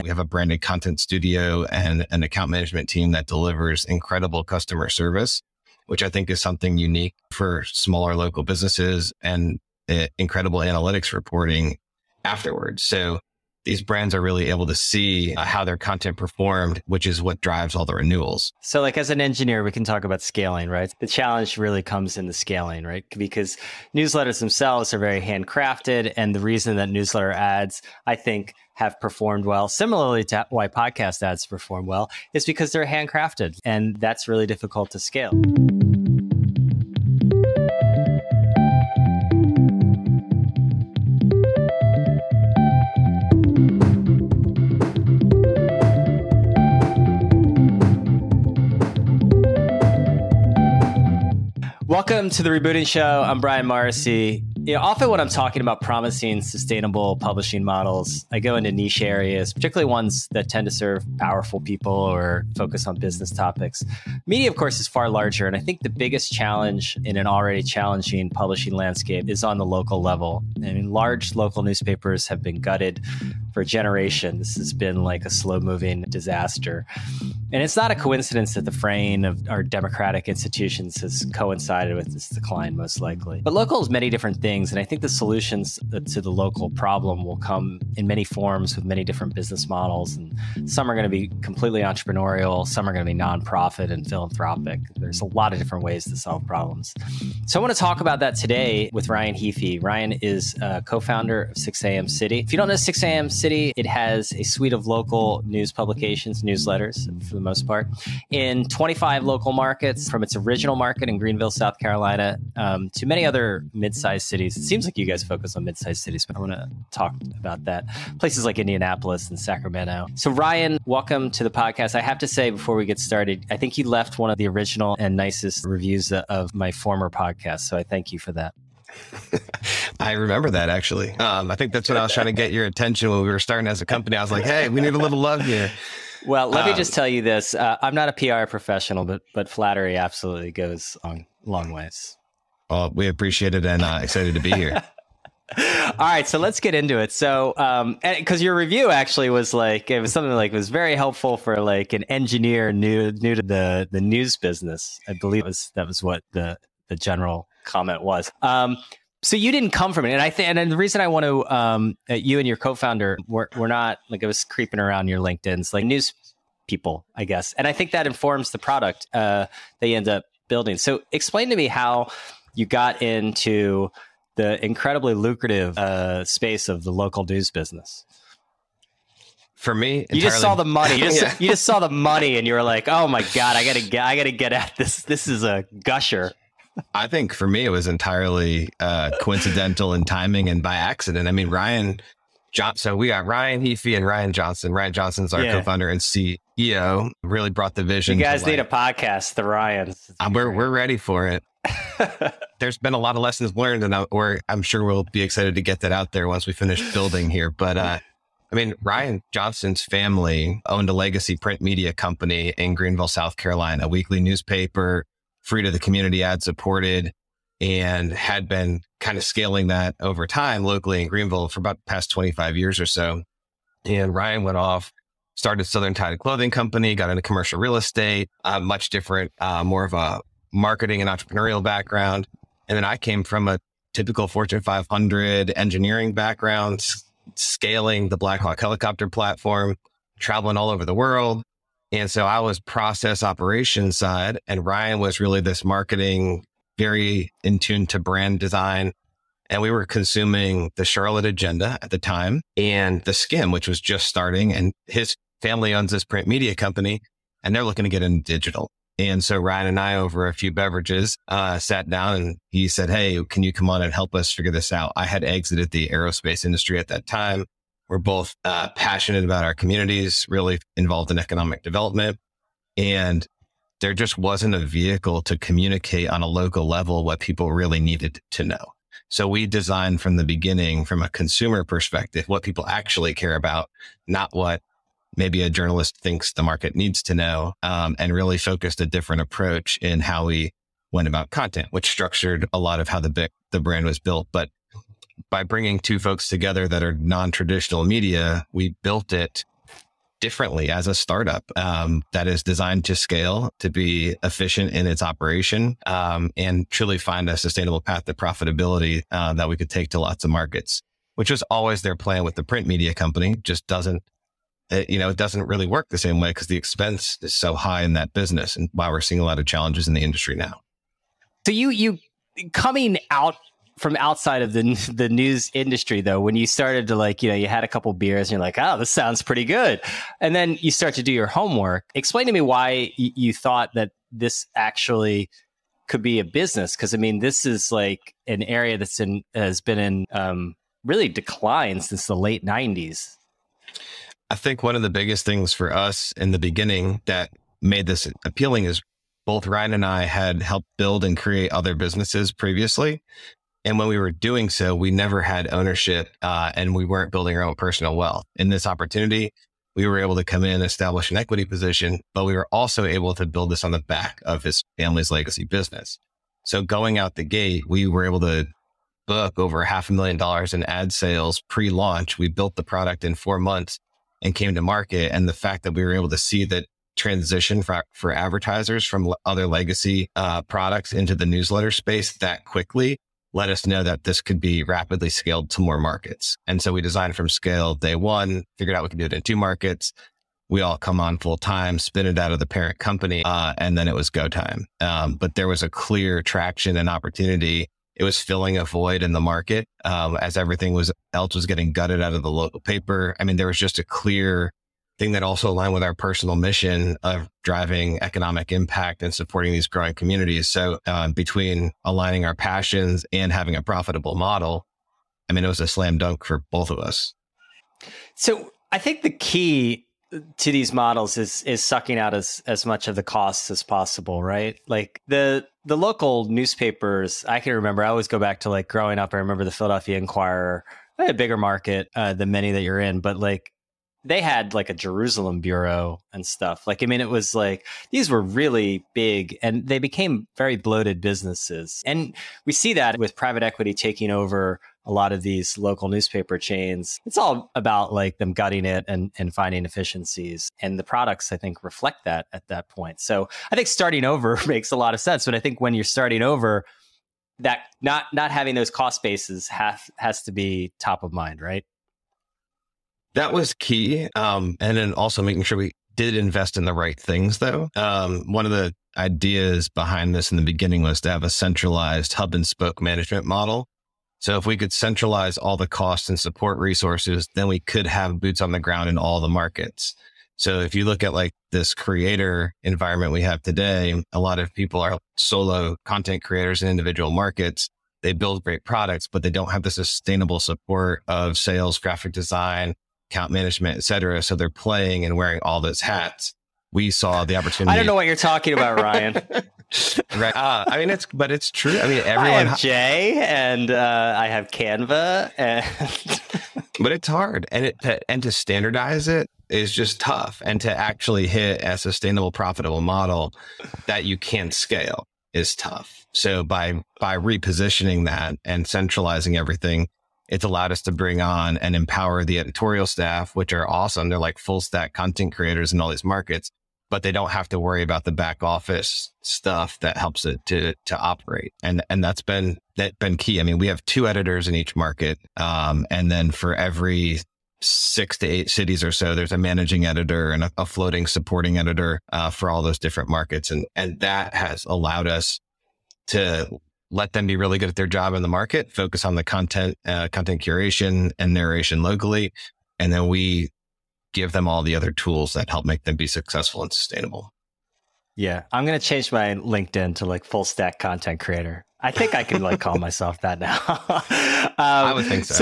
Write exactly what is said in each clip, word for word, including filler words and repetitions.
We have a branded content studio and an account management team that delivers incredible customer service, which I think is something unique for smaller local businesses, and uh, incredible analytics reporting afterwards. So these brands are really able to see uh, how their content performed, which is what drives all the renewals. So like as an engineer, we can talk about scaling, right? The challenge really comes in the scaling, right? Because newsletters themselves are very handcrafted. And the reason that newsletter ads, I think, have performed well, similarly to why podcast ads perform well, is because they're handcrafted. And that's really difficult to scale. Welcome to the Rebooting Show. I'm Brian Morrissey. You know, often when I'm talking about promising sustainable publishing models, I go into niche areas, particularly ones that tend to serve powerful people or focus on business topics. Media, of course, is far larger. And I think the biggest challenge in an already challenging publishing landscape is on the local level. I mean, large local newspapers have been gutted for generations. This has been like a slow-moving disaster. And it's not a coincidence that the fraying of our democratic institutions has coincided with this decline, most likely. But local is many different things. And I think the solutions to the local problem will come in many forms with many different business models. And some are going to be completely entrepreneurial. Some are going to be nonprofit and philanthropic. There's a lot of different ways to solve problems. So I want to talk about that today with Ryan Heafy. Ryan is a co-founder of six A M City. If you don't know six A M City, it has a suite of local news publications, newsletters for the most part, in twenty-five local markets, from its original market in Greenville, South Carolina, um, to many other mid-sized cities. It seems like you guys focus on mid-sized cities, but I want to talk about that. Places like Indianapolis and Sacramento. So Ryan, welcome to the podcast. I have to say before we get started, I think you left one of the original and nicest reviews of my former podcast. So I thank you for that. I remember that, actually. Um, I think that's when I was trying to get your attention when we were starting as a company. I was like, hey, we need a little love here. Well, let um, me just tell you this. Uh, I'm not a P R professional, but but flattery absolutely goes a long ways. Well, we appreciate it and uh, excited to be here. All right, so let's get into it. So, um, because your review actually was like, it was something like, it was very helpful for like an engineer new new to the the news business. I believe it was, that was what the the general comment was. Um, so you didn't come from it. And I think, and the reason I want to, um, you and your co-founder were, were not like, it was creeping around your LinkedIn's like news people, I guess. And I think that informs the product, uh, they end up building. So explain to me how you got into the incredibly lucrative, uh, space of the local news business. For me, entirely- you just saw the money. You just, yeah. you just saw the money and you were like, oh my God, I gotta get, I gotta get at this. This is a gusher. I think for me, it was entirely uh, coincidental in timing and by accident. I mean, Ryan Johnson, so we got Ryan Heafy and Ryan Johnson. Ryan Johnson's our yeah. co-founder and C E O, really brought the vision. You guys to, need like, a podcast, the Ryans. Um, we're, we're ready for it. There's been a lot of lessons learned, and I, we're, I'm sure we'll be excited to get that out there once we finish building here. But uh, I mean, Ryan Johnson's family owned a legacy print media company in Greenville, South Carolina, a weekly newspaper, free to the community, ad supported, and had been kind of scaling that over time locally in Greenville for about the past twenty-five years or so. And Ryan went off, started Southern Tide Clothing Company, got into commercial real estate, uh, much different, uh, more of a marketing and entrepreneurial background. And then I came from a typical Fortune five hundred engineering background, s- scaling the Black Hawk helicopter platform, traveling all over the world. And so I was process operations side, and Ryan was really this marketing, very in tune to brand design. And we were consuming the Charlotte Agenda at the time and the Skim, which was just starting. And his family owns this print media company, and they're looking to get into digital. And so Ryan and I, over a few beverages, uh, sat down and he said, hey, can you come on and help us figure this out? I had exited the aerospace industry at that time. We're both uh, passionate about our communities, really involved in economic development. And there just wasn't a vehicle to communicate on a local level what people really needed to know. So we designed from the beginning, from a consumer perspective, what people actually care about, not what maybe a journalist thinks the market needs to know, um, and really focused a different approach in how we went about content, which structured a lot of how the, the brand was built. But by bringing two folks together that are non-traditional media, we built it differently as a startup um, that is designed to scale, to be efficient in its operation, um, and truly find a sustainable path to profitability uh, that we could take to lots of markets, which was always their plan with the print media company. Just doesn't, it, you know, it doesn't really work the same way because the expense is so high in that business, and why we're seeing a lot of challenges in the industry now. So you you coming out from outside of the the news industry, though, when you started to like, you know, you had a couple beers and you're like, oh, this sounds pretty good. And then you start to do your homework. Explain to me why y- you thought that this actually could be a business. Because, I mean, this is like an area that's in has been in um, really decline since the late nineties. I think one of the biggest things for us in the beginning that made this appealing is both Ryan and I had helped build and create other businesses previously. And when we were doing so, we never had ownership uh, and we weren't building our own personal wealth. In this opportunity, we were able to come in, establish an equity position, but we were also able to build this on the back of his family's legacy business. So going out the gate, we were able to book over half a million dollars in ad sales pre-launch. We built the product in four months and came to market. And the fact that we were able to see that transition for, for advertisers from other legacy uh, products into the newsletter space that quickly let us know that this could be rapidly scaled to more markets. And so we designed from scale day one, figured out we could do it in two markets. We all come on full time, spin it out of the parent company, uh, and then it was go time. Um, but there was a clear traction and opportunity. It was filling a void in the market um, as everything was else was getting gutted out of the local paper. I mean, there was just a clear thing that also aligned with our personal mission of driving economic impact and supporting these growing communities. So uh, between aligning our passions and having a profitable model, I mean, it was a slam dunk for both of us. So I think the key to these models is is sucking out as, as much of the costs as possible, right? Like the the local newspapers, I can remember, I always go back to like growing up. I remember the Philadelphia Inquirer, a bigger market uh, than many that you're in, but like they had like a Jerusalem bureau and stuff. Like, I mean, it was like, these were really big and they became very bloated businesses. And we see that with private equity taking over a lot of these local newspaper chains. It's all about like them gutting it and, and finding efficiencies. And the products, I think, reflect that at that point. So I think starting over makes a lot of sense. But I think when you're starting over, that not not having those cost bases have, has to be top of mind, right? That was key. Um, and then also making sure we did invest in the right things, though. Um, one of the ideas behind this in the beginning was to have a centralized hub and spoke management model. So if we could centralize all the costs and support resources, then we could have boots on the ground in all the markets. So if you look at like this creator environment we have today, a lot of people are solo content creators in individual markets. They build great products, but they don't have the sustainable support of sales, graphic design, account management, et cetera. So they're playing and wearing all those hats. We saw the opportunity. I don't know what you're talking about, Ryan. Right. Uh, I mean, it's, but it's true. I mean, everyone. I have Jay and uh, I have Canva, and but it's hard, and it to, and to standardize it is just tough, and to actually hit a sustainable, profitable model that you can scale is tough. So by by repositioning that and centralizing everything, it's allowed us to bring on and empower the editorial staff, which are awesome. They're like full stack content creators in all these markets, but they don't have to worry about the back office stuff that helps it to to operate. And and that's been that been key. I mean, we have two editors in each market, um, and then for every six to eight cities or so, there's a managing editor and a, a floating supporting editor uh, for all those different markets, and and that has allowed us to let them be really good at their job in the market, focus on the content, uh, content curation and narration locally. And then we give them all the other tools that help make them be successful and sustainable. Yeah. I'm going to change my LinkedIn to like full stack content creator. I think I can like call myself that now. um, I would think so.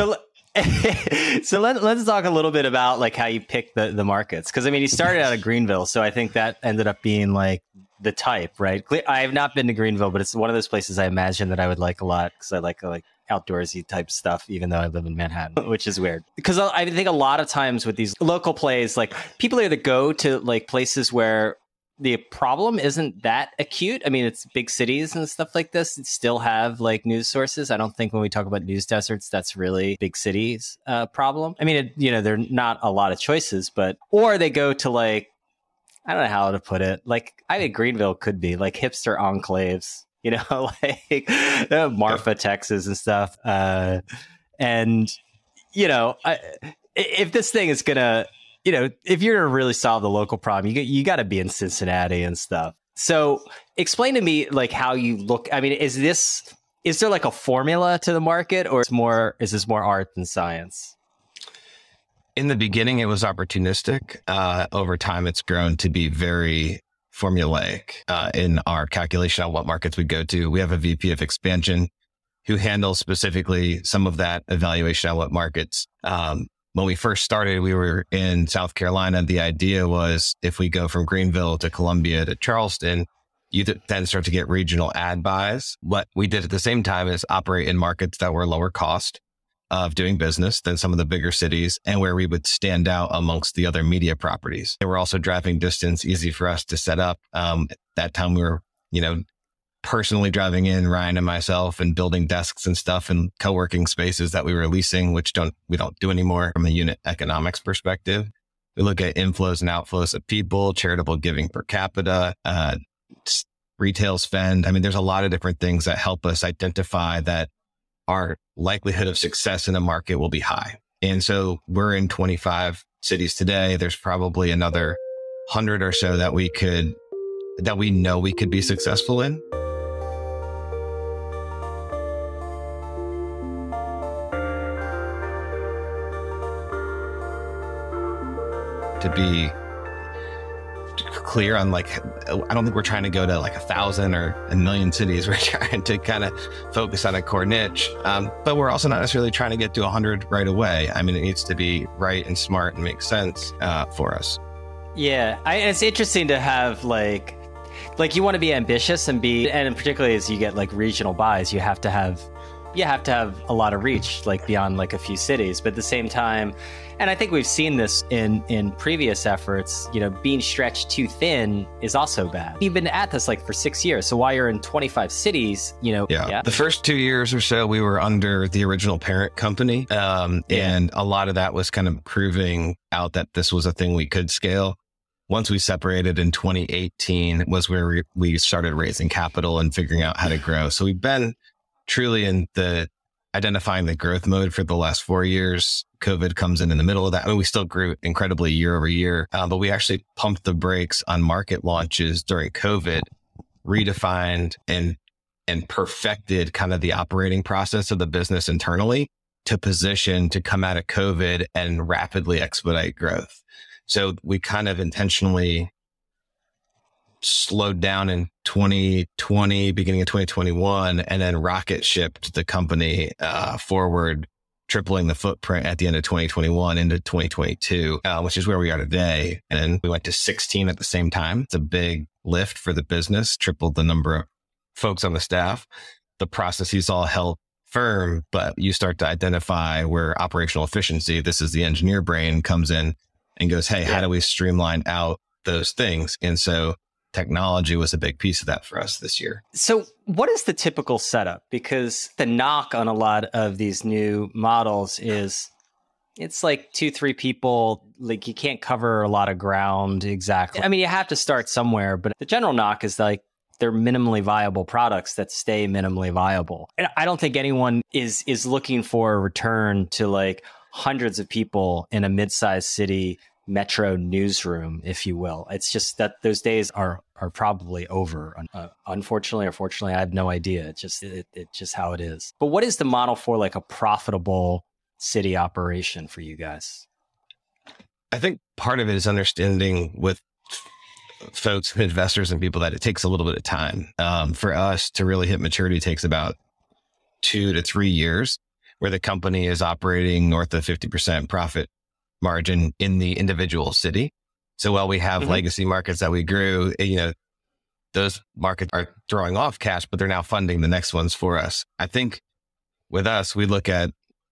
So, so let, let's talk a little bit about like how you pick the, the markets. Cause I mean, you started out of Greenville. So I think that ended up being like the type, right? I have not been to Greenville, but it's one of those places I imagine that I would like a lot because I like like outdoorsy type stuff, even though I live in Manhattan, which is weird. Because I think a lot of times with these local plays, like people either go to like places where the problem isn't that acute. I mean, it's big cities and stuff like this that still have like news sources. I don't think when we talk about news deserts, that's really big cities uh, problem. I mean, it, you know, there are not a lot of choices, but, or they go to like, I don't know how to put it. Like, I think Greenville could be like hipster enclaves, you know, like uh, Marfa, Texas and stuff. Uh, and, you know, I, if this thing is going to, you know, if you're going to really solve the local problem, you you got to be in Cincinnati and stuff. So explain to me like how you look. I mean, is this, is there like a formula to the market, or is more, is this more art than science? In the beginning, it was opportunistic. Uh, over time, it's grown to be very formulaic uh, in our calculation on what markets we go to. We have a V P of expansion who handles specifically some of that evaluation on what markets. Um, when we first started, we were in South Carolina. The idea was if we go from Greenville to Columbia to Charleston, you th- then start to get regional ad buys. What we did at the same time is operate in markets that were lower cost of doing business than some of the bigger cities, and where we would stand out amongst the other media properties. They were also driving distance, easy for us to set up. Um, at that time, we were, you know, personally driving in, Ryan and myself, and building desks and stuff and co-working spaces that we were leasing, which don't we don't do anymore from a unit economics perspective. We look at inflows and outflows of people, charitable giving per capita, uh, retail spend. I mean, there's a lot of different things that help us identify that our likelihood of success in a market will be high. And so we're in twenty-five cities today. There's probably another one hundred or so that we could, that we know we could be successful in. To be clear on, like, I don't think we're trying to go to like a thousand or a million cities. We're trying to kind of focus on a core niche. Um, but we're also not necessarily trying to get to a hundred right away. I mean, it needs to be right and smart and make sense uh, for us. Yeah. I, it's interesting to have like, like you want to be ambitious and be, and particularly as you get like regional buys, you have to have, you have to have a lot of reach, like beyond like a few cities, but at the same time, and I think we've seen this in, in previous efforts, you know, being stretched too thin is also bad. You've been at this like for six years. So while you're in twenty-five cities, you know. Yeah. yeah. The first two years or so, we were under the original parent company. Um, yeah. And a lot of that was kind of proving out that this was a thing we could scale. Once we separated in twenty eighteen was where we, we started raising capital and figuring out how to grow. So we've been truly in the identifying the growth mode for the last four years. COVID comes in in the middle of that. I mean, we still grew incredibly year over year, uh, but we actually pumped the brakes on market launches during COVID, redefined and and perfected kind of the operating process of the business internally to position to come out of COVID and rapidly expedite growth. So we kind of intentionally slowed down in twenty twenty, beginning of twenty twenty-one, and then rocket shipped the company uh, forward, tripling the footprint at the end of twenty twenty-one into twenty twenty-two, uh, which is where we are today. And we went to sixteen at the same time. It's a big lift for the business, tripled the number of folks on the staff. The processes all held firm, but you start to identify where operational efficiency, this is the engineer brain, comes in and goes, hey, yeah. How do we streamline out those things? And so technology was a big piece of that for us this year. So what is the typical setup? Because the knock on a lot of these new models is it's like two, three people, like you can't cover a lot of ground exactly. I mean, you have to start somewhere, but the general knock is like they're minimally viable products that stay minimally viable. And I don't think anyone is is looking for a return to like hundreds of people in a mid-sized city metro newsroom, if you will. It's just that those days are are probably over. Uh, unfortunately or fortunately, I have no idea. It's just it, it's just how it is. But what is the model for like a profitable city operation for you guys? I think part of it is understanding with folks, investors and people, that it takes a little bit of time. Um, for us to really hit maturity takes about two to three years, where the company is operating north of fifty percent profit margin in the individual city. So while we have mm-hmm. legacy markets that we grew, you know, those markets are throwing off cash, but they're now funding the next ones for us. I think with us, we look at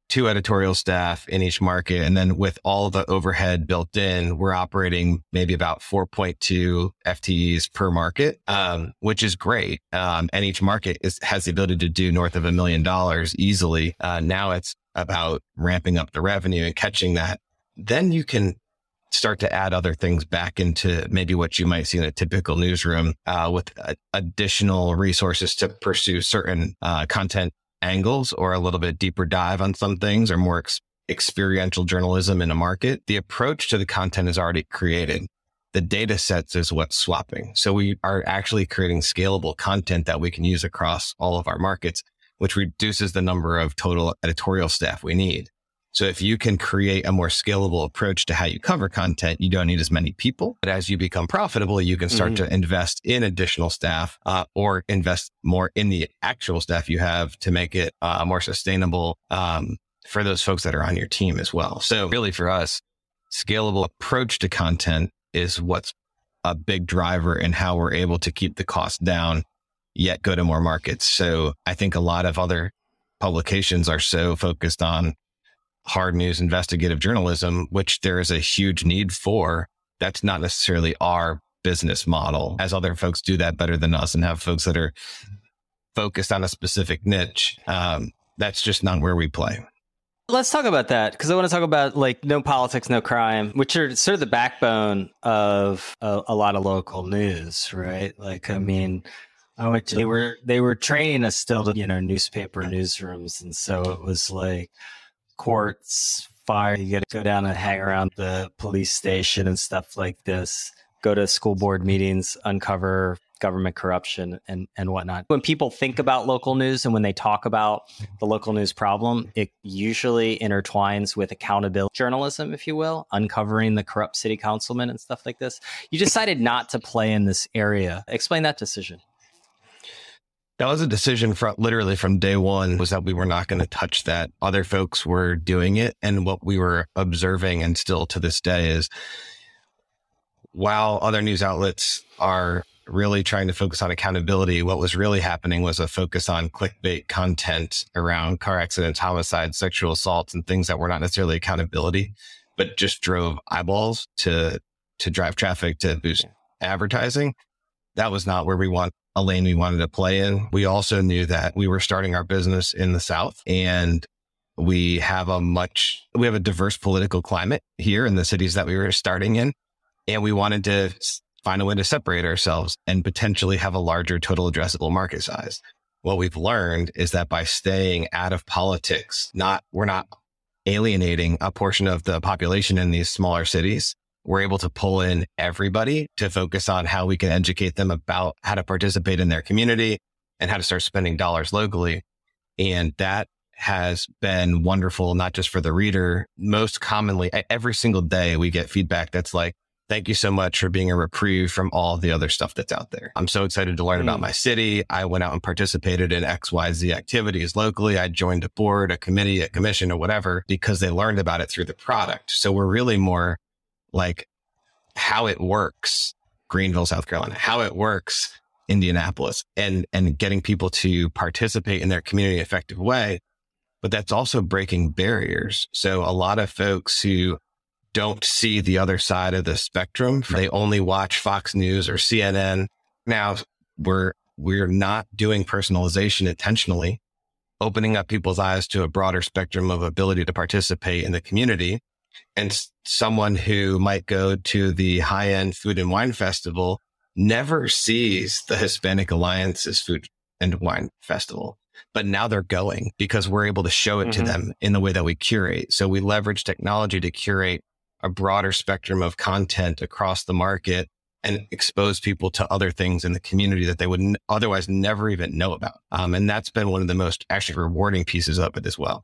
two editorial staff in each market. And then with all the overhead built in, we're operating maybe about four point two F T Es per market, um, which is great. Um, and each market is, has the ability to do north of a million dollars easily. Uh, now it's about ramping up the revenue and catching that. Then you can start to add other things back into maybe what you might see in a typical newsroom uh, with uh, additional resources to pursue certain uh, content angles or a little bit deeper dive on some things or more ex- experiential journalism in a market. The approach to the content is already created. The data sets is what's swapping. So we are actually creating scalable content that we can use across all of our markets, which reduces the number of total editorial staff we need. So if you can create a more scalable approach to how you cover content, you don't need as many people. But as you become profitable, you can start mm-hmm. to invest in additional staff uh, or invest more in the actual staff you have to make it uh, more sustainable um, for those folks that are on your team as well. So really for us, scalable approach to content is what's a big driver in how we're able to keep the cost down, yet go to more markets. So I think a lot of other publications are so focused on hard news investigative journalism, which there is a huge need for. That's not necessarily our business model, as other folks do that better than us and have folks that are focused on a specific niche. Um, that's just not where we play. Let's talk about that, because I want to talk about like no politics, no crime, which are sort of the backbone of a, a lot of local news, right? Like, I mean, I went to, they were they were training us still to, you know, newspaper newsrooms, and so it was like courts, fire, you got to go down and hang around the police station and stuff like this, go to school board meetings, uncover government corruption and, and whatnot. When people think about local news and when they talk about the local news problem, it usually intertwines with accountability journalism, if you will, uncovering the corrupt city councilman and stuff like this. You decided not to play in this area. Explain that decision. That was a decision from literally from day one, was that we were not going to touch that. Other folks were doing it. And what we were observing, and still to this day, is while other news outlets are really trying to focus on accountability, what was really happening was a focus on clickbait content around car accidents, homicides, sexual assaults, and things that were not necessarily accountability, but just drove eyeballs to, to drive traffic, to boost advertising. That was not where we want a lane we wanted to play in. We also knew that we were starting our business in the South, and we have a much, we have a diverse political climate here in the cities that we were starting in. And we wanted to find a way to separate ourselves and potentially have a larger total addressable market size. What we've learned is that by staying out of politics, not, we're not alienating a portion of the population in these smaller cities. We're able to pull in everybody to focus on how we can educate them about how to participate in their community and how to start spending dollars locally. And that has been wonderful, not just for the reader. Most commonly, every single day we get feedback that's like, thank you so much for being a reprieve from all the other stuff that's out there. I'm so excited to learn mm. about my city. I went out and participated in X Y Z activities locally. I joined a board, a committee, a commission, or whatever, because they learned about it through the product. So we're really more like how it works, Greenville, South Carolina, how it works, Indianapolis, and, and getting people to participate in their community effective way. But that's also breaking barriers. So a lot of folks who don't see the other side of the spectrum, they only watch Fox News or C N N. Now we're, we're not doing personalization intentionally, opening up people's eyes to a broader spectrum of ability to participate in the community. And someone who might go to the high-end food and wine festival never sees the Hispanic Alliance's food and wine festival, but now they're going because we're able to show it mm-hmm. to them in the way that we curate. So we leverage technology to curate a broader spectrum of content across the market and expose people to other things in the community that they would n- otherwise never even know about. Um, and that's been one of the most actually rewarding pieces of it as well.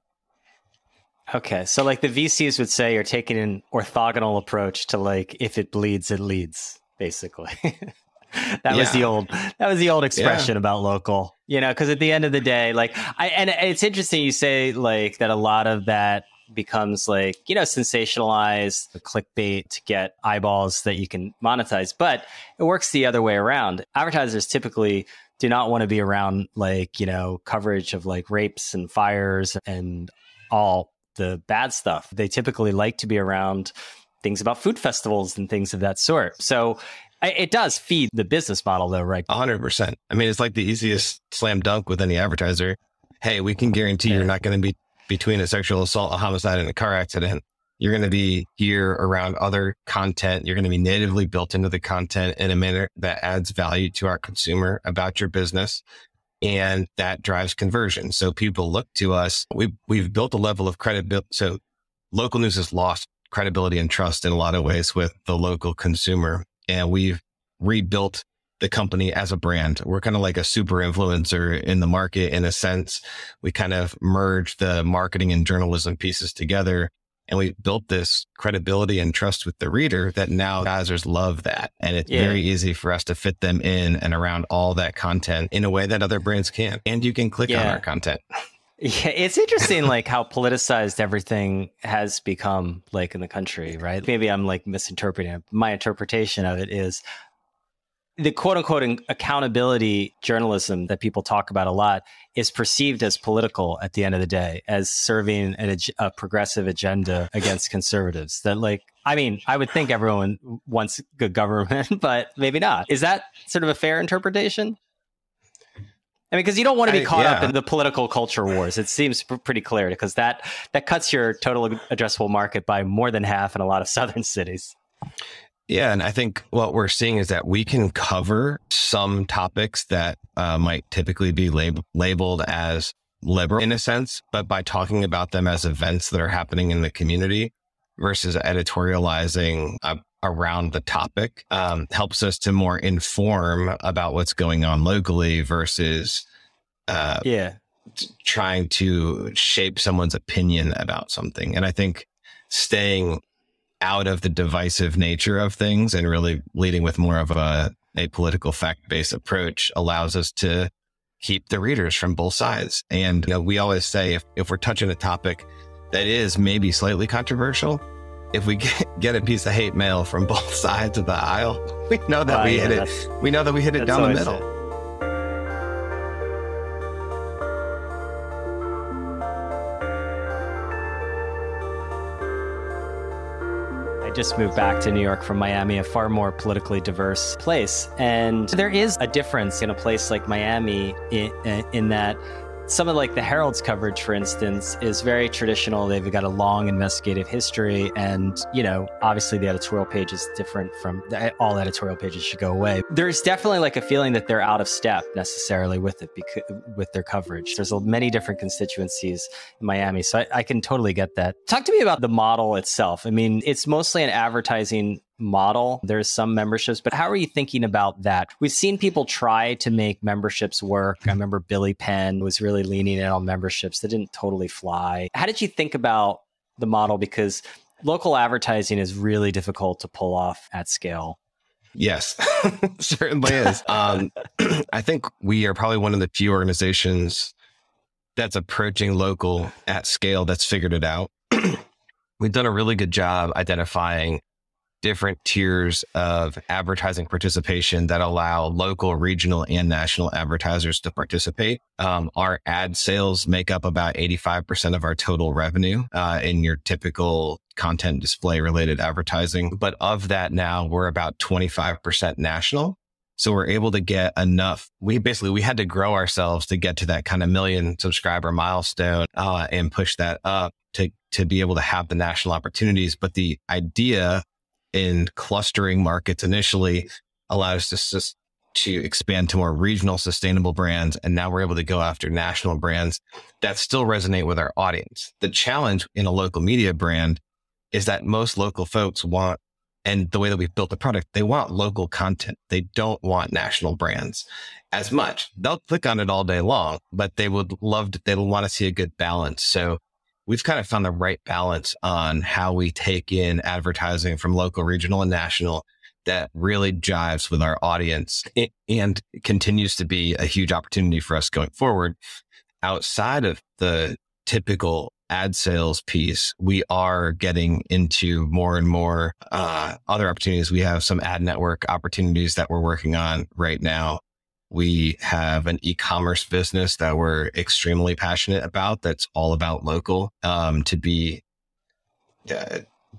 Okay. So like the V Cs would say, you're taking an orthogonal approach to like, if it bleeds, it leads, basically. that yeah. was the old, that was the old expression yeah. about local, you know, because at the end of the day, like I, and it's interesting you say like that a lot of that becomes like, you know, sensationalized clickbait to get eyeballs that you can monetize, but it works the other way around. Advertisers typically do not want to be around like, you know, coverage of like rapes and fires and all the bad stuff. They typically like to be around things about food festivals and things of that sort. So it does feed the business model though, right? one hundred percent. I mean, it's like the easiest slam dunk with any advertiser. Hey, we can guarantee yeah. you're not going to be between a sexual assault, a homicide, and a car accident. You're going to be here around other content. You're going to be natively built into the content in a manner that adds value to our consumer about your business. And that drives conversion. So people look to us. We've, we've built a level of credibility. So local news has lost credibility and trust in a lot of ways with the local consumer. And we've rebuilt the company as a brand. We're kind of like a super influencer in the market in a sense. We kind of merge the marketing and journalism pieces together. And we built this credibility and trust with the reader that now advertisers love that. And it's yeah. very easy for us to fit them in and around all that content in a way that other brands can't. And you can click yeah. on our content. Yeah, it's interesting, like how politicized everything has become, like in the country, right? Maybe I'm like misinterpreting it. My interpretation of it is the quote unquote accountability journalism that people talk about a lot is perceived as political at the end of the day, as serving an, a progressive agenda against conservatives. That like, I mean, I would think everyone wants good government, but maybe not. Is that sort of a fair interpretation? I mean, because you don't want to be I, caught yeah. up in the political culture wars. It seems pr- pretty clear because that that cuts your total addressable market by more than half in a lot of southern cities. Yeah. And I think what we're seeing is that we can cover some topics that uh, might typically be lab- labeled as liberal in a sense, but by talking about them as events that are happening in the community versus editorializing uh, around the topic um, helps us to more inform about what's going on locally versus uh, yeah. t- trying to shape someone's opinion about something. And I think staying out of the divisive nature of things and really leading with more of a, a political fact-based approach allows us to keep the readers from both sides. And you know, we always say if, if we're touching a topic that is maybe slightly controversial, if we get, get a piece of hate mail from both sides of the aisle, we know that oh, we yeah, hit it. We know that we hit it down the middle. It. Just moved back to New York from Miami, a far more politically diverse place. And there is a difference in a place like Miami in, in that some of like the Herald's coverage, for instance, is very traditional. They've got a long investigative history. And, you know, obviously the editorial page is different from all editorial pages should go away. There's definitely like a feeling that they're out of step necessarily with it, because, with their coverage. There's many different constituencies in Miami. So I, I can totally get that. Talk to me about the model itself. I mean, it's mostly an advertising model. There's some memberships, but how are you thinking about that? We've seen people try to make memberships work. I remember Billy Penn was really leaning in on memberships that didn't totally fly. How did you think about the model? Because local advertising is really difficult to pull off at scale. Yes, certainly is. Um, I think we are probably one of the few organizations that's approaching local at scale that's figured it out. We've done a really good job identifying different tiers of advertising participation that allow local, regional, and national advertisers to participate. Um, our ad sales make up about eighty-five percent of our total revenue uh, in your typical content display related advertising. But of that now, we're about twenty-five percent national. So we're able to get enough. We basically, we had to grow ourselves to get to that kind of million subscriber milestone uh, and push that up to, to be able to have the national opportunities. But the idea in clustering markets initially allowed us to, to expand to more regional sustainable brands. And now we're able to go after national brands that still resonate with our audience. The challenge in a local media brand is that most local folks want, and the way that we've built the product, they want local content. They don't want national brands as much. They'll click on it all day long, but they would love to, they'll want to see a good balance. So we've kind of found the right balance on how we take in advertising from local, regional, and national that really jives with our audience and continues to be a huge opportunity for us going forward. Outside of the typical ad sales piece, we are getting into more and more uh, other opportunities. We have some ad network opportunities that we're working on right now, We have an e-commerce business that we're extremely passionate about. That's all about local. Um, to be, uh,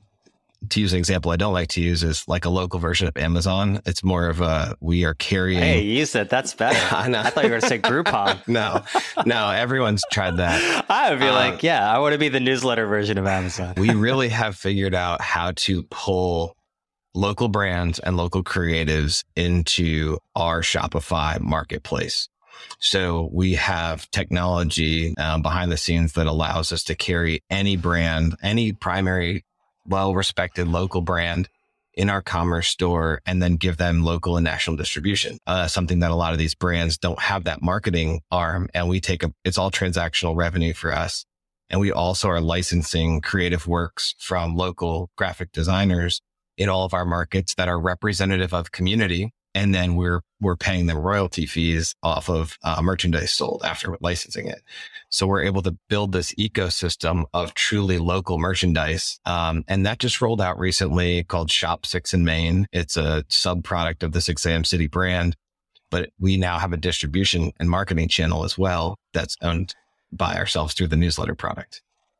to use an example I don't like to use is like a local version of Amazon. It's more of a, we are carrying. Hey, you use it. That's better. I, know. I thought you were going to say Groupon. no, no, everyone's tried that. I would be um, like, yeah, I want to be the newsletter version of Amazon. We really have figured out how to pull local brands and local creatives into our Shopify marketplace. So we have technology um, behind the scenes that allows us to carry any brand, any primary well-respected local brand in our commerce store and then give them local and national distribution. Uh, something that a lot of these brands don't have that marketing arm. And we take a, it's all transactional revenue for us. And we also are licensing creative works from local graphic designers in all of our markets that are representative of community. And then we're, we're paying them royalty fees off of uh, merchandise sold after licensing it. So we're able to build this ecosystem of truly local merchandise. Um, and that just rolled out recently called Shop Six in Maine. It's a sub product of the six A M City brand, but we now have a distribution and marketing channel as well that's owned by ourselves through the newsletter product.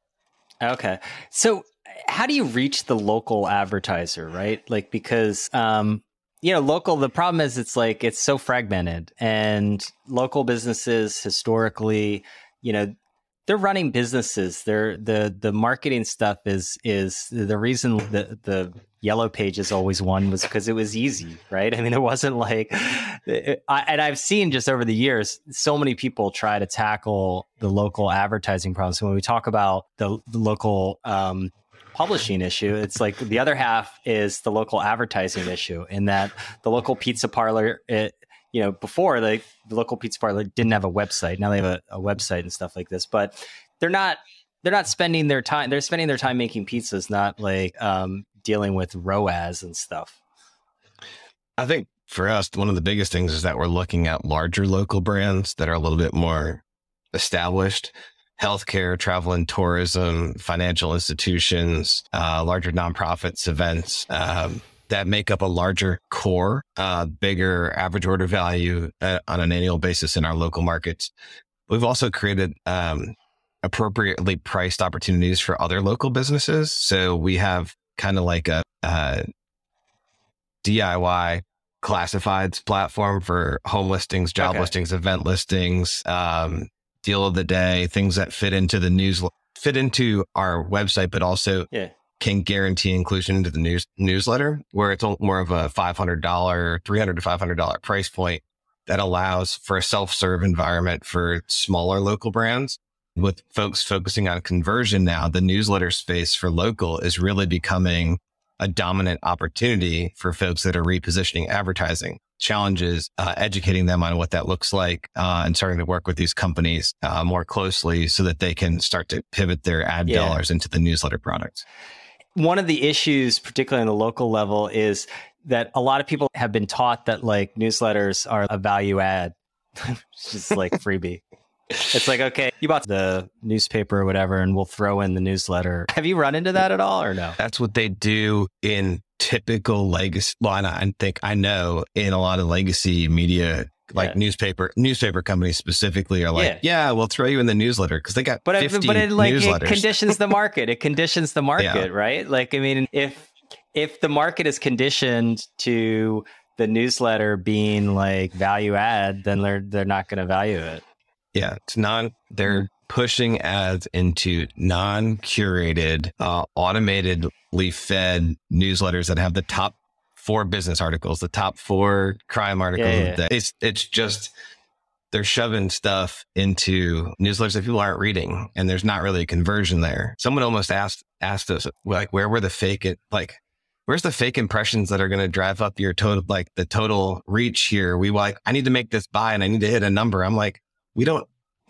Okay. So how do you reach the local advertiser, right? Like, because, um, you know, local, the problem is it's like, it's so fragmented, and local businesses historically, you know, they're running businesses. They're the, the marketing stuff is, is the reason the, the Yellow Pages always won was because it was easy, right? I mean, there wasn't like, I, and I've seen just over the years, so many people try to tackle the local advertising problems. So when we talk about the, the local, um, publishing issue, it's like the other half is the local advertising issue, in that the local pizza parlor, it, you know, before like the local pizza parlor didn't have a website. Now they have a, a website and stuff like this, but they're not, they're not spending their time. They're spending their time making pizzas, not like um, dealing with R O A S and stuff. I think for us, one of the biggest things is that we're looking at larger local brands that are a little bit more established. Healthcare, travel and tourism, financial institutions, uh, larger nonprofits, events um, that make up a larger core, uh, bigger average order value uh, on an annual basis in our local markets. We've also created um, appropriately priced opportunities for other local businesses. So we have kind of like a, a D I Y classifieds platform for home listings, job okay. listings, event listings, um, deal of the day, things that fit into the news, fit into our website, but also yeah. can guarantee inclusion into the news newsletter, where it's more of a five hundred dollars, three hundred dollars to five hundred dollars price point that allows for a self-serve environment for smaller local brands. With folks focusing on conversion now, the newsletter space for local is really becoming a dominant opportunity for folks that are repositioning advertising. Challenges, uh, educating them on what that looks like, uh, and starting to work with these companies uh, more closely so that they can start to pivot their ad yeah. dollars into the newsletter product. One of the issues, particularly on the local level, is that a lot of people have been taught that like newsletters are a value add. It's just like freebie. It's like, okay, you bought the newspaper or whatever, and we'll throw in the newsletter. Have you run into that at all or no? That's what they do in typical legacy. Well, I think I know in a lot of legacy media, like yeah. newspaper newspaper companies specifically are like, yeah, yeah we'll throw you in the newsletter because they got but fifty it, but it, like, newsletters. It conditions the market. It conditions the market, yeah. right? Like, I mean, if if the market is conditioned to the newsletter being like value add, then they're they're not going to value it. Yeah, it's non. They're pushing ads into non-curated, uh, automatedly fed newsletters that have the top four business articles, the top four crime articles. Yeah, yeah. That it's it's just they're shoving stuff into newsletters that people aren't reading, and there's not really a conversion there. Someone almost asked asked us like, where were the fake it like. Where's the fake impressions that are going to drive up your total, like the total reach here? We like, I need to make this buy and I need to hit a number. I'm like, we don't,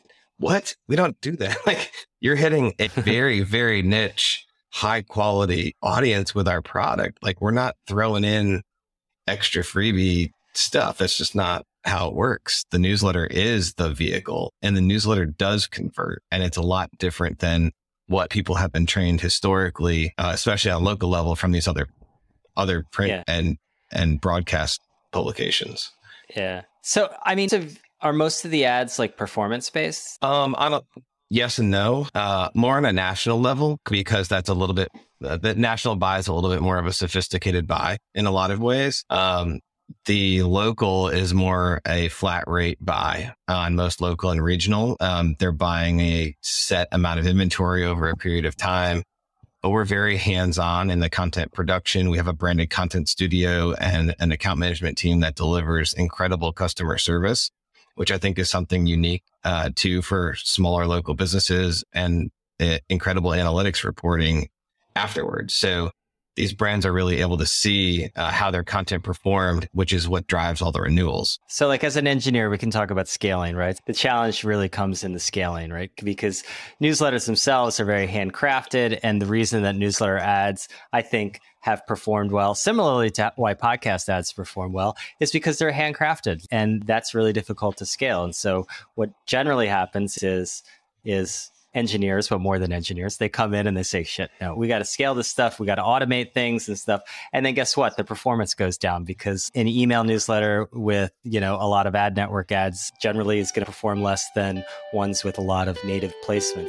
what? We don't do that. Like, you're hitting a very, very niche, high quality audience with our product. Like, we're not throwing in extra freebie stuff. That's just not how it works. The newsletter is the vehicle, and the newsletter does convert. And it's a lot different than what people have been trained historically, uh, especially on local level from these other, other print yeah. and, and broadcast publications. Yeah. So, I mean, so are most of the ads like performance based? Um, on a yes and no. Uh, more on a national level because that's a little bit uh, the national buy is a little bit more of a sophisticated buy in a lot of ways. Um, the local is more a flat rate buy on most local and regional. Um, they're buying a set amount of inventory over a period of time. But we're very hands-on in the content production. We have a branded content studio and an account management team that delivers incredible customer service, which I think is something unique uh, too for smaller local businesses, and uh, incredible analytics reporting afterwards. So these brands are really able to see uh, how their content performed, which is what drives all the renewals. So like as an engineer, we can talk about scaling, right? The challenge really comes in the scaling, right? Because newsletters themselves are very handcrafted. And the reason that newsletter ads, I think, have performed well, similarly to why podcast ads perform well, is because they're handcrafted. And that's really difficult to scale. And so what generally happens is, is engineers, but more than engineers, they come in and they say, shit, no, we got to scale this stuff. We got to automate things and stuff. And then guess what? The performance goes down because an email newsletter with, you know, a lot of ad network ads generally is going to perform less than ones with a lot of native placements.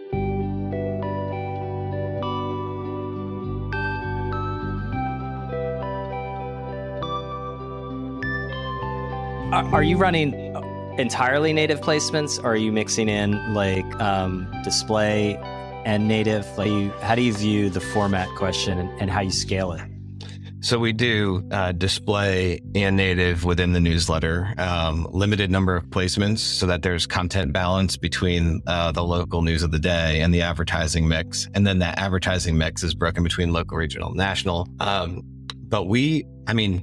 Are, are you running entirely native placements, or are you mixing in like um, display and native? Like, you, how do you view the format question and, and how you scale it? So we do uh, display and native within the newsletter, um, limited number of placements so that there's content balance between uh, the local news of the day and the advertising mix. And then that advertising mix is broken between local, regional, national. Um, but we, I mean,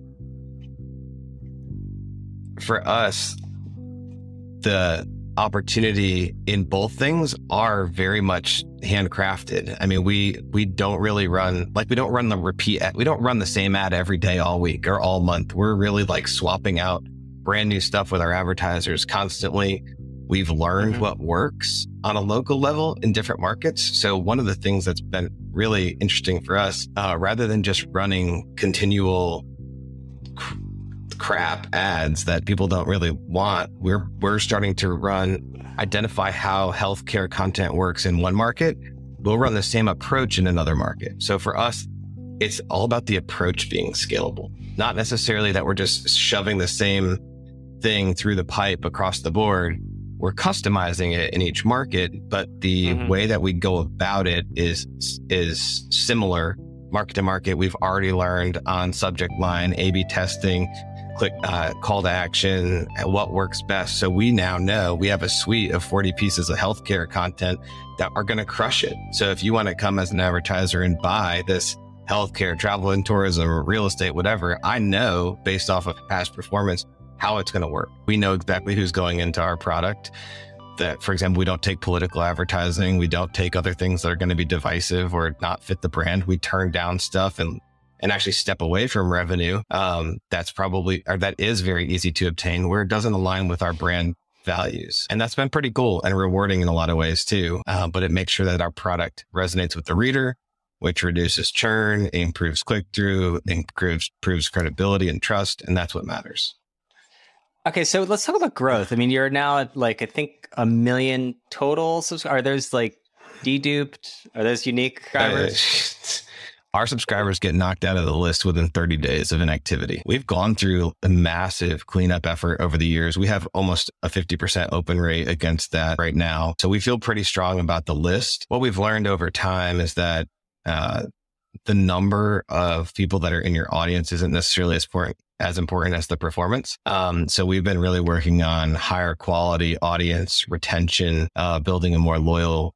for us, the opportunity in both things are very much handcrafted. I mean, we we don't really run, like we don't run the repeat ad, we don't run the same ad every day, all week or all month. We're really like swapping out brand new stuff with our advertisers constantly. We've learned mm-hmm. what works on a local level in different markets. So one of the things that's been really interesting for us, uh, rather than just running continual crap ads that people don't really want, we're we're starting to run, identify how healthcare content works in one market. We'll run the same approach in another market. So for us, it's all about the approach being scalable, not necessarily that we're just shoving the same thing through the pipe across the board. We're customizing it in each market, but the mm-hmm. way that we go about it is is similar market to market. We've already learned on subject line, A B testing, click uh, call to action, what works best. So we now know we have a suite of forty pieces of healthcare content that are going to crush it. So if you want to come as an advertiser and buy this healthcare, travel and tourism, or real estate, whatever, I know based off of past performance how it's going to work. We know exactly who's going into our product. That, for example, we don't take political advertising. We don't take other things that are going to be divisive or not fit the brand. We turn down stuff and and actually step away from revenue. Um, that's probably, or that is very easy to obtain where it doesn't align with our brand values. And that's been pretty cool and rewarding in a lot of ways too. Uh, but it makes sure that our product resonates with the reader, which reduces churn, improves click-through, improves, improves credibility and trust. And that's what matters. Okay, so let's talk about growth. I mean, you're now at like, I think a million total subscribers. Are those like deduped? Are those unique subscribers? Uh, Our subscribers get knocked out of the list within thirty days of inactivity. We've gone through a massive cleanup effort over the years. We have almost a fifty percent open rate against that right now. So we feel pretty strong about the list. What we've learned over time is that uh, the number of people that are in your audience isn't necessarily as important as important as the performance. Um, so we've been really working on higher quality audience retention, uh, building a more loyal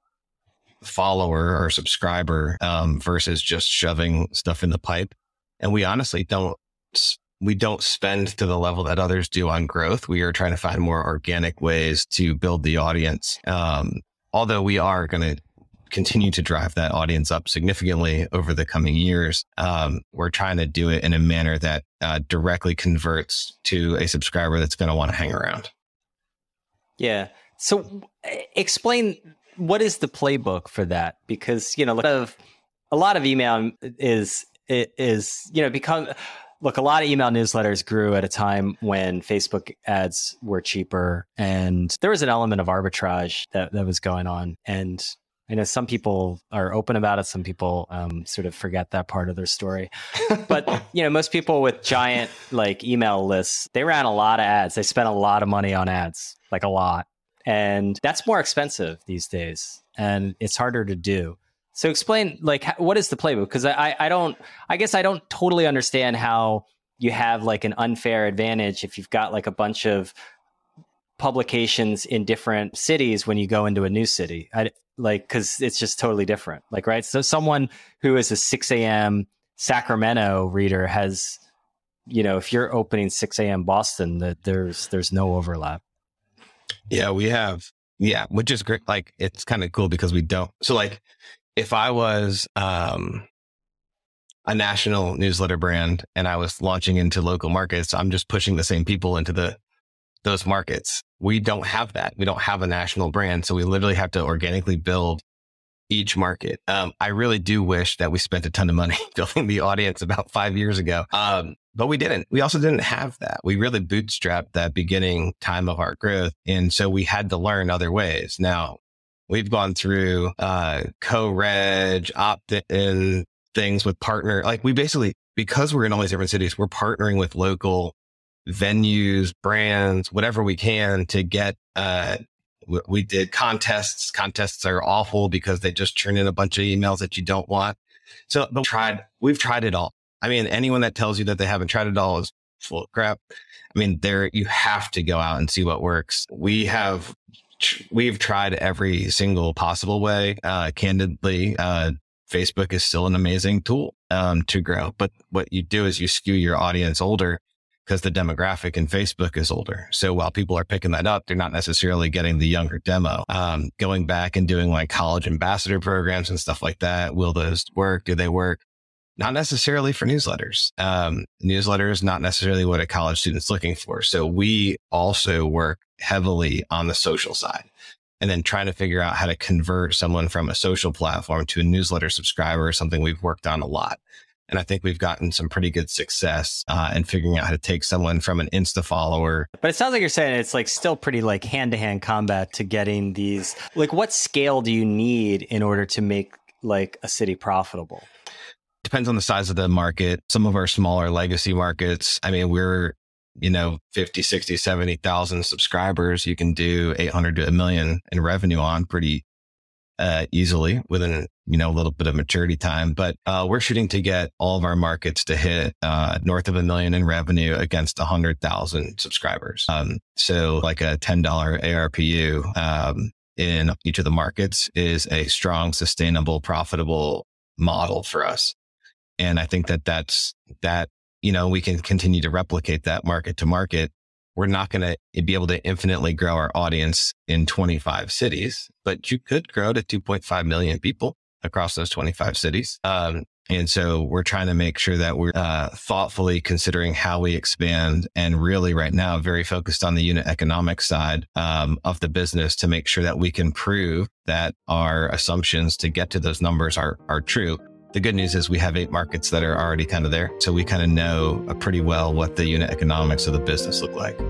follower or subscriber um, versus just shoving stuff in the pipe. And we honestly don't, we don't spend to the level that others do on growth. We are trying to find more organic ways to build the audience. Um, although we are going to continue to drive that audience up significantly over the coming years. Um, we're trying to do it in a manner that uh, directly converts to a subscriber that's going to want to hang around. Yeah. So explain, what is the playbook for that? Because, you know, a lot of, a lot of email is, is, you know, become, Look, a lot of email newsletters grew at a time when Facebook ads were cheaper, and there was an element of arbitrage that, that was going on. And I know some people are open about it. Some people um, sort of forget that part of their story. But, you know, most people with giant like email lists, they ran a lot of ads. They spent a lot of money on ads, like a lot. And that's more expensive these days. And it's harder to do. So explain, like, what is the playbook? Because I, I don't, I guess I don't totally understand how you have like an unfair advantage if you've got like a bunch of publications in different cities when you go into a new city. I, like, because it's just totally different. Like, right. So someone who is a six a.m. Sacramento reader has, you know, if you're opening six a.m. Boston, that there's there's no overlap. Yeah, we have. Yeah, which is great. Like, it's kind of cool because we don't. So like, if I was um, a national newsletter brand and I was launching into local markets, I'm just pushing the same people into the those markets. We don't have that. We don't have a national brand. So we literally have to organically build each market. Um, I really do wish that we spent a ton of money building the audience about five years ago. Um, but we didn't. We also didn't have that. We really bootstrapped that beginning time of our growth. And so we had to learn other ways. Now, we've gone through uh, co-reg, opt-in things with partner. Like we basically, because we're in all these different cities, we're partnering with local venues, brands, whatever we can to get, uh, we, we did contests. Contests are awful because they just churn in a bunch of emails that you don't want. So but we tried, we've tried it all. I mean, anyone that tells you that they haven't tried it all is full of crap. I mean, there, you have to go out and see what works. We have, we've tried every single possible way. Uh, candidly, uh, Facebook is still an amazing tool, um, to grow. But what you do is you skew your audience older, because the demographic in Facebook is older. So while people are picking that up, they're not necessarily getting the younger demo. Um, going back and doing like college ambassador programs and stuff like that. Will those work? Do they work? Not necessarily for newsletters. Um, newsletters, not necessarily what a college student's looking for. So we also work heavily on the social side and then trying to figure out how to convert someone from a social platform to a newsletter subscriber is something we've worked on a lot. And I think we've gotten some pretty good success uh, in figuring out how to take someone from an Insta follower. But it sounds like you're saying it's like still pretty like hand-to-hand combat to getting these. Like, what scale do you need in order to make like a city profitable? Depends on the size of the market. Some of our smaller legacy markets, I mean, we're, you know, fifty, sixty, seventy thousand subscribers. You can do eight hundred to a million in revenue on pretty uh, easily within, you know, a little bit of maturity time. But uh, we're shooting to get all of our markets to hit uh, north of a million in revenue against one hundred thousand subscribers. Um, so like a ten dollars A R P U um, in each of the markets is a strong, sustainable, profitable model for us. And I think that that's that, you know, we can continue to replicate that market to market. We're not going to be able to infinitely grow our audience in twenty-five cities, but you could grow to two point five million people across those twenty-five cities. Um, and so we're trying to make sure that we're uh, thoughtfully considering how we expand, and really right now very focused on the unit economic side um, of the business to make sure that we can prove that our assumptions to get to those numbers are are true. The good news is we have eight markets that are already kind of there. So we kind of know pretty well what the unit economics of the business look like.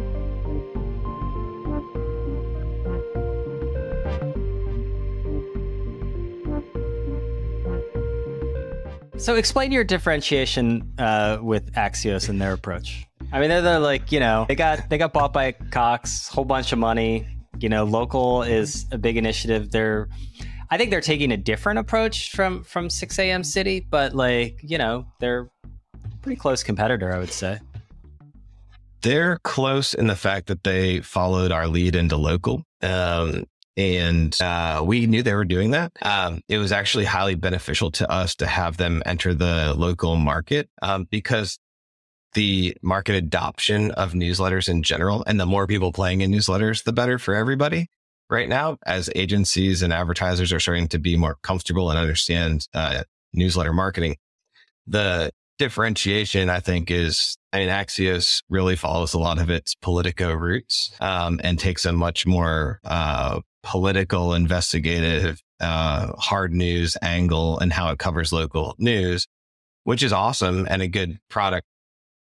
So explain your differentiation uh, with Axios and their approach. I mean, they're, they're like, you know, they got they got bought by Cox, whole bunch of money. You know, local is a big initiative. They're I think they're taking a different approach from from six a.m. City, but like, you know, they're a pretty close competitor, I would say. They're close in the fact that they followed our lead into local. Um, and uh, we knew they were doing that. Um, it was actually highly beneficial to us to have them enter the local market um, because the market adoption of newsletters in general, and the more people playing in newsletters, the better for everybody. Right now, as agencies and advertisers are starting to be more comfortable and understand uh, newsletter marketing, the differentiation, I think, is, I mean, Axios really follows a lot of its Politico roots um, and takes a much more uh, political, investigative, uh, hard news angle and how it covers local news, which is awesome and a good product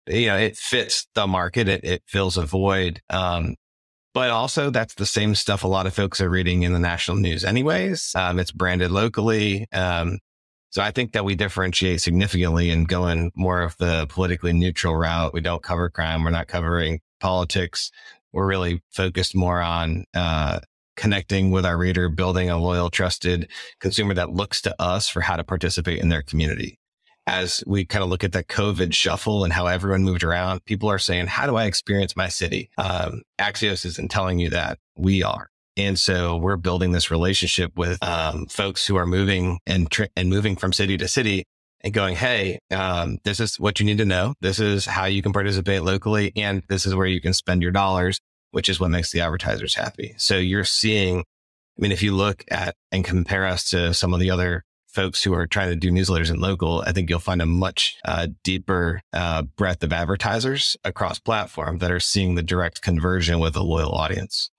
you know, it fits the market. It, it fills a void. Um, but also that's the same stuff a lot of folks are reading in the national news anyways. Um, it's branded locally. Um, so I think that we differentiate significantly in going more of the politically neutral route. We don't cover crime. We're not covering politics. We're really focused more on, uh, connecting with our reader, building a loyal, trusted consumer that looks to us for how to participate in their community. As we kind of look at that COVID shuffle and how everyone moved around, people are saying, how do I experience my city? Um, Axios isn't telling you that. We are. And so we're building this relationship with um, folks who are moving and tr- and moving from city to city and going, hey, um, this is what you need to know. This is how you can participate locally. And this is where you can spend your dollars, which is what makes the advertisers happy. So you're seeing, I mean, if you look at and compare us to some of the other folks who are trying to do newsletters in local, I think you'll find a much uh, deeper uh, breadth of advertisers across platform that are seeing the direct conversion with a loyal audience.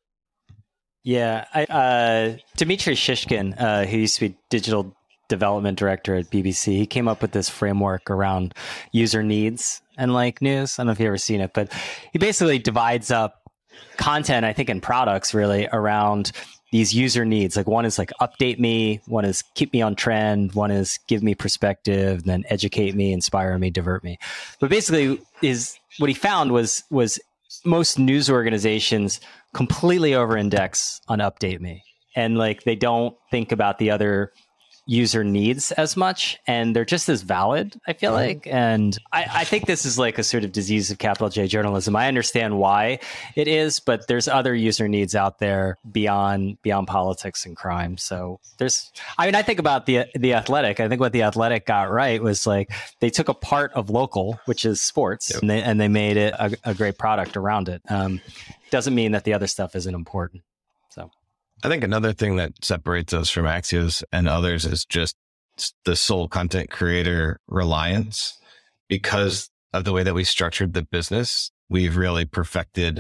Yeah. I, uh, Dmitry Shishkin, uh, who used to be digital development director at B B C, he came up with this framework around user needs and like news. I don't know if you've ever seen it, but he basically divides up content, I think, in products really around these user needs. Like one is like update me, one is keep me on trend, one is give me perspective, then educate me, inspire me, divert me. But basically is what he found was was most news organizations completely over index on update me. And like they don't think about the other user needs as much, and they're just as valid, I feel like. And I, I think this is like a sort of disease of capital J journalism. I understand why it is, but there's other user needs out there beyond beyond politics and crime. So there's, I mean, I think about the the Athletic. I think what the Athletic got right was like they took a part of local, which is sports, yep. and they and they made it a, a great product around it. Um, doesn't mean that the other stuff isn't important. So. I think another thing that separates us from Axios and others is just the sole content creator reliance. Because of the way that we structured the business, we've really perfected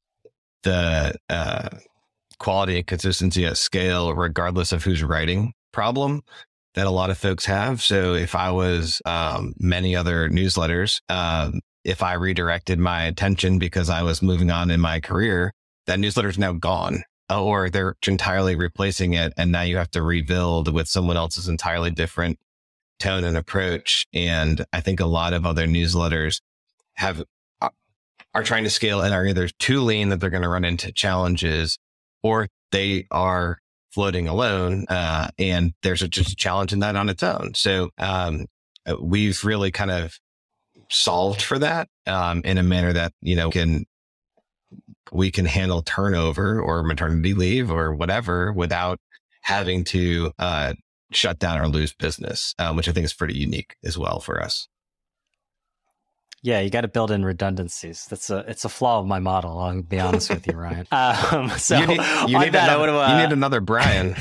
the uh, quality and consistency at scale, regardless of who's writing problem that a lot of folks have. So if I was um, many other newsletters, um, if I redirected my attention because I was moving on in my career, that newsletter is now gone. Or they're entirely replacing it, and now you have to rebuild with someone else's entirely different tone and approach. And I think a lot of other newsletters have are trying to scale and are either too lean that they're going to run into challenges, or they are floating alone, uh, and there's a, just a challenge in that on its own. So um, we've really kind of solved for that um, in a manner that, you know, can we can handle turnover or maternity leave or whatever without having to uh, shut down or lose business, um, which I think is pretty unique as well for us. Yeah, you got to build in redundancies. That's a it's a flaw of my model. I'll be honest with you, Ryan. Um, so you need, you need, that, another, uh, you need another Brian.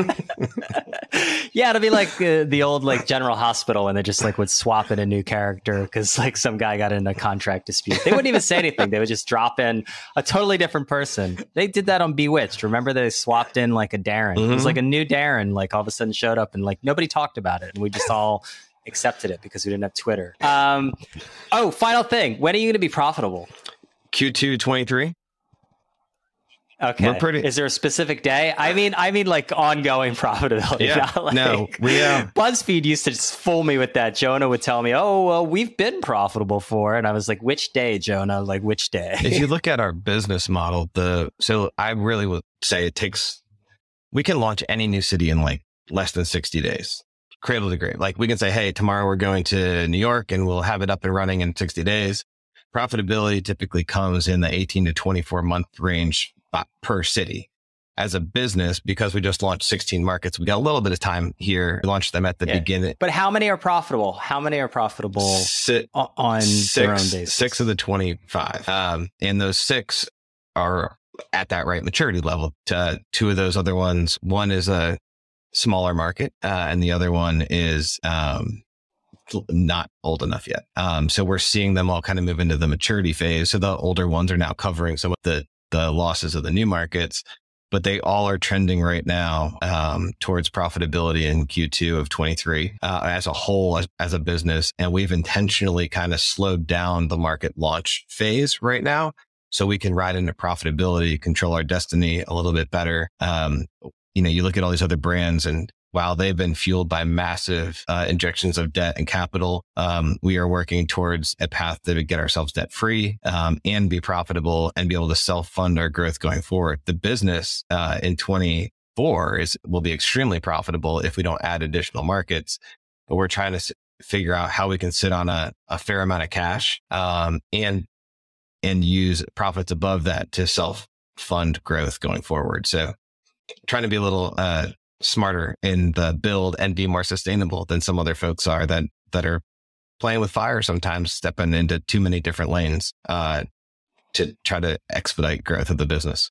Yeah, it'll be like uh, the old like General Hospital, and they just like would swap in a new character because like some guy got in a contract dispute. They wouldn't even say anything. They would just drop in a totally different person. They did that on Bewitched. Remember, they swapped in like a Darren. Mm-hmm. It was like a new Darren. Like all of a sudden showed up, and like nobody talked about it, and we just all accepted it because we didn't have Twitter. Um, oh, final thing. When are you going to be profitable? Q two twenty-three. Okay. We're pretty... Is there a specific day? I mean, I mean, like ongoing profitability. Yeah. Not like... No, we uh... BuzzFeed used to just fool me with that. Jonah would tell me, "Oh, well, we've been profitable for," and I was like, "Which day, Jonah? Like, which day?" If you look at our business model, the so I really would say it takes. We can launch any new city in like less than sixty days, cradle to grave. Like we can say, "Hey, tomorrow we're going to New York, and we'll have it up and running in sixty days." Profitability typically comes in the eighteen to twenty-four month range per city. As a business, because we just launched sixteen markets, we got a little bit of time here. We launched them at the yeah. beginning. But how many are profitable? How many are profitable si- on six, their own basis? Six of the twenty-five. Um, and those six are at that right maturity level. Uh, two of those other ones, one is a smaller market, uh, and the other one is um, not old enough yet. Um, so we're seeing them all kind of move into the maturity phase. So the older ones are now covering some of the the losses of the new markets. but they all are trending right now um, towards profitability in Q two of twenty-three uh, as a whole, as, as a business. And we've intentionally kind of slowed down the market launch phase right now so we can ride into profitability, control our destiny a little bit better. Um, you know, you look at all these other brands, and while they've been fueled by massive uh, injections of debt and capital, um, we are working towards a path to get ourselves debt free um, and be profitable and be able to self-fund our growth going forward. The business uh, in twenty-four is will be extremely profitable if we don't add additional markets, but we're trying to s- figure out how we can sit on a, a fair amount of cash um, and and use profits above that to self-fund growth going forward. So trying to be a little uh, smarter in the build and be more sustainable than some other folks are that that are playing with fire sometimes, stepping into too many different lanes uh, to try to expedite growth of the business.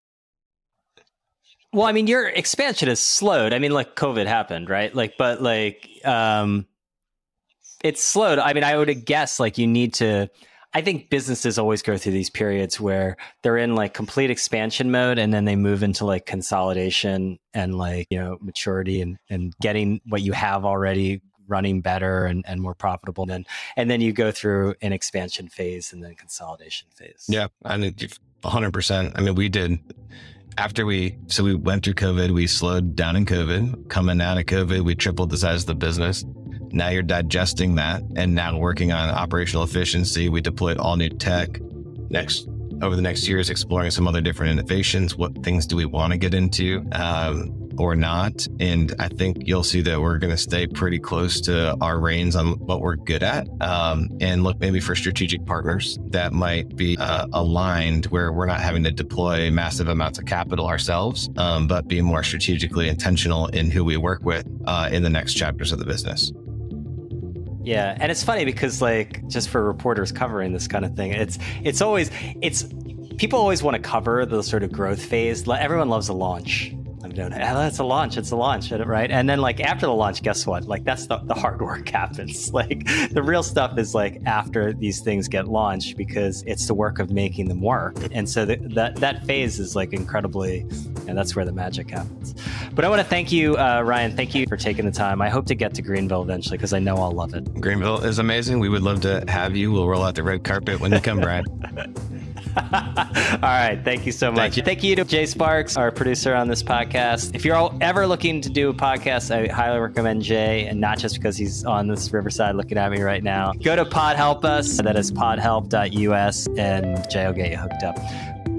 Well, I mean, your expansion is slowed. I mean, like COVID happened, right? Like, but like, um, it's slowed. I mean, I would guess like you need to, I think businesses always go through these periods where they're in like complete expansion mode and then they move into like consolidation and like, you know, maturity and, and getting what you have already running better and, and more profitable. And then, and then you go through an expansion phase and then consolidation phase. Yeah, I mean, one hundred percent. I mean, we did after we, so we went through COVID, we slowed down in COVID. Coming out of COVID, we tripled the size of the business. Now you're digesting that and now working on operational efficiency. We deployed all new tech. Next, over the next years, exploring some other different innovations. What things do we want to get into um, or not? And I think you'll see that we're going to stay pretty close to our reins on what we're good at um, and look maybe for strategic partners that might be uh, aligned where we're not having to deploy massive amounts of capital ourselves, um, but be more strategically intentional in who we work with uh, in the next chapters of the business. Yeah, and it's funny because like just for reporters covering this kind of thing, it's it's always it's people always want to cover the sort of growth phase. Everyone loves a launch. I'm doing it. Oh, it's a launch. It's a launch, right? And then like after the launch, guess what? Like that's the, the hard work happens. Like the real stuff is like after these things get launched because it's the work of making them work. And so the, that that phase is like incredibly, and that's where the magic happens. But I want to thank you, uh, Ryan. Thank you for taking the time. I hope to get to Greenville eventually because I know I'll love it. Greenville is amazing. We would love to have you. We'll roll out the red carpet when you come, Brian. All right. Thank you so much. Thank you. Thank you to Jay Sparks, our producer on this podcast. If you're all ever looking to do a podcast, I highly recommend Jay, and not just because he's on this Riverside looking at me right now. Go to Pod Help Us. That is pod help dot U S, and Jay will get you hooked up.